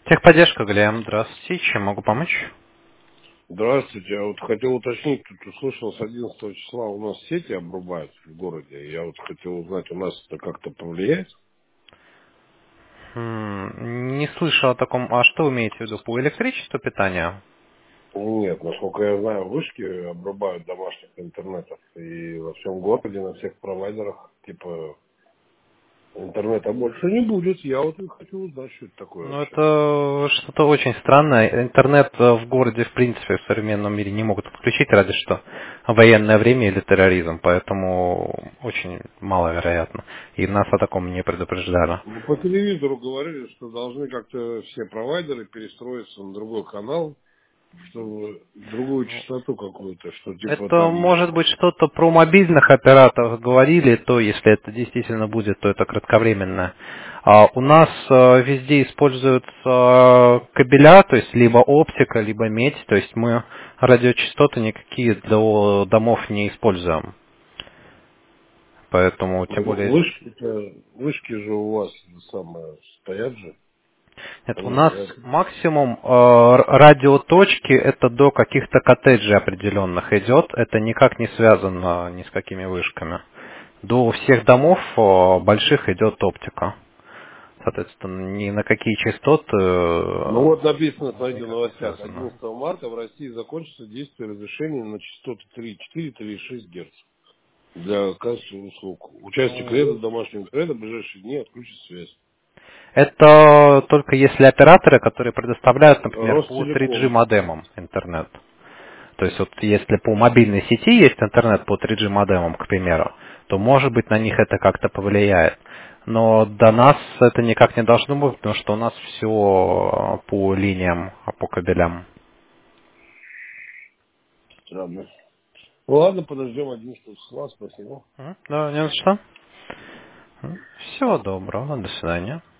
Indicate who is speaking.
Speaker 1: Техподдержка, Глеб. Здравствуйте. Чем могу помочь?
Speaker 2: Здравствуйте. Я вот хотел уточнить, тут услышал, с 11 числа у нас сети обрубают в городе. Я вот хотел узнать, у нас это как-то повлияет?
Speaker 1: Не слышал о таком. А что вы имеете в виду? По электричеству питания?
Speaker 2: Нет, насколько я знаю, вышки обрубают домашних интернетов. И во всем городе, на всех провайдерах, типа, интернета больше не будет. Я вот и хочу узнать, что это такое
Speaker 1: Ну,
Speaker 2: вообще.
Speaker 1: это что-то очень странное. Интернет в городе, в принципе, в современном мире не могут отключить, разве что в военное время или терроризм. Поэтому очень маловероятно. И нас о таком не предупреждали.
Speaker 2: Ну, по телевизору говорили, что должны как-то все провайдеры перестроиться на другой канал, чтобы другую частоту какую-то, что типа
Speaker 1: Это
Speaker 2: там.
Speaker 1: может быть что-то про мобильных операторов говорили, то если это действительно будет, то это кратковременно. А у нас везде используются кабеля, то есть либо оптика, либо медь, то есть мы радиочастоты никакие для домов не используем. Поэтому, тем
Speaker 2: Ну,
Speaker 1: более,
Speaker 2: вышки же у вас самое стоят же.
Speaker 1: нет, у
Speaker 2: Они
Speaker 1: нас
Speaker 2: же
Speaker 1: максимум радиоточки это до каких-то коттеджей определенных идет, это никак не связано ни с какими вышками. До всех домов больших идет оптика. Соответственно, ни на какие частоты
Speaker 2: Ну вот написано,
Speaker 1: у нас
Speaker 2: смотрите, в
Speaker 1: никак не
Speaker 2: новостях,
Speaker 1: связано.
Speaker 2: 11 марта в России закончится действие разрешения на частоты 3,4, 3,6 Гц для качественных услуг. Участник ряда домашнего интернета в ближайшие дни отключит связь.
Speaker 1: Это только если операторы, которые предоставляют, например, по 3G
Speaker 2: Ростелеком.
Speaker 1: модемам интернет. То есть вот если по мобильной сети есть интернет по 3G модемам, к примеру, то может быть на них это как-то повлияет. Но до нас это никак не должно быть, потому что у нас все по линиям, по кабелям.
Speaker 2: Странно. Ну ладно, подождем 11 числа, спасибо.
Speaker 1: Да, не за что. Всего доброго, до свидания.